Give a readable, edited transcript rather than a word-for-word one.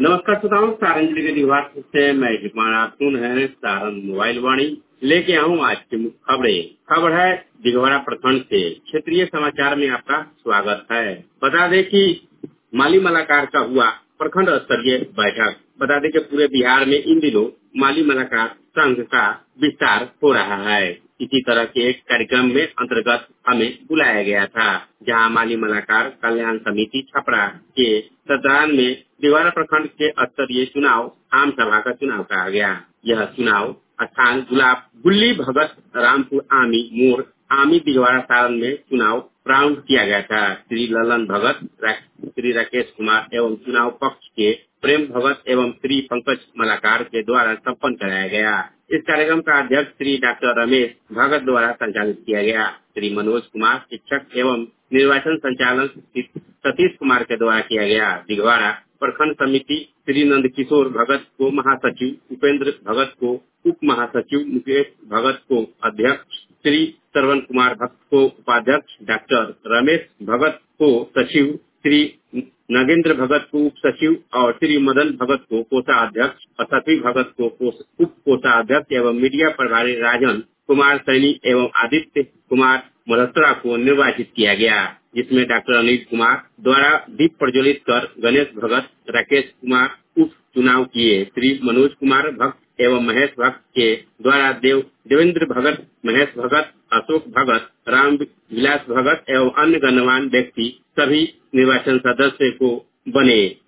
नमस्कार श्रोताओं, सारण जिले के निवास से मैं आप सुन है सारण मोबाइल वाणी लेके आऊँ आज की मुख्य खबर है दिघवाड़ा प्रखंड से। क्षेत्रीय समाचार में आपका स्वागत है। बता दें कि माली मलाकार का हुआ प्रखंड स्तरीय बैठक। बता दें कि पूरे बिहार में इन दिनों माली मलाकार संघ का विस्तार हो रहा है। इसी तरह के एक कार्यक्रम में अंतर्गत हमें बुलाया गया था, जहां माली मलाकार कल्याण समिति छपरा के सत्रान में दिघवाड़ा प्रखंड के स्तरीय चुनाव आम सभा का चुनाव कहा गया। यह चुनाव स्थान गुल्ली भगत रामपुर आमी मोड़ आमी दिघवाड़ा सारण में चुनाव प्रारंभ किया गया था। श्री ललन भगत, श्री राकेश कुमार एवं चुनाव पक्ष के प्रेम भगत एवं श्री पंकज मलाकार के द्वारा संपन्न कराया गया। इस कार्यक्रम का अध्यक्ष श्री डॉक्टर रमेश भगत द्वारा संचालित किया गया। श्री मनोज कुमार शिक्षक एवं निर्वाचन संचालन सतीश कुमार के द्वारा किया गया। दिघवाड़ा प्रखंड समिति श्री नंद किशोर भगत को महासचिव, उपेंद्र भगत को उप महासचिव, मुकेश भगत को अध्यक्ष, श्री श्रवण कुमार भक्त को उपाध्यक्ष, डॉक्टर रमेश भगत को सचिव, श्री नगेंद्र भगत को उप सचिव और श्री मदन भगत को कोषाध्यक्ष और सती भगत को उप कोषाध्यक्ष एवं मीडिया प्रभारी राजन कुमार सैनी एवं आदित्य कुमार मल्होत्रा को निर्वाचित किया गया, जिसमें डॉक्टर अनिल कुमार द्वारा दीप प्रज्वलित कर गणेश भगत, राकेश कुमार उप चुनाव किए। श्री मनोज कुमार भक्त एवं महेश भक्त के द्वारा देवेंद्र भगत, महेश भगत, अशोक भगत, राम विलास भगत एवं अन्य गणमान्य व्यक्ति सभी निर्वाचन सदस्य को बने।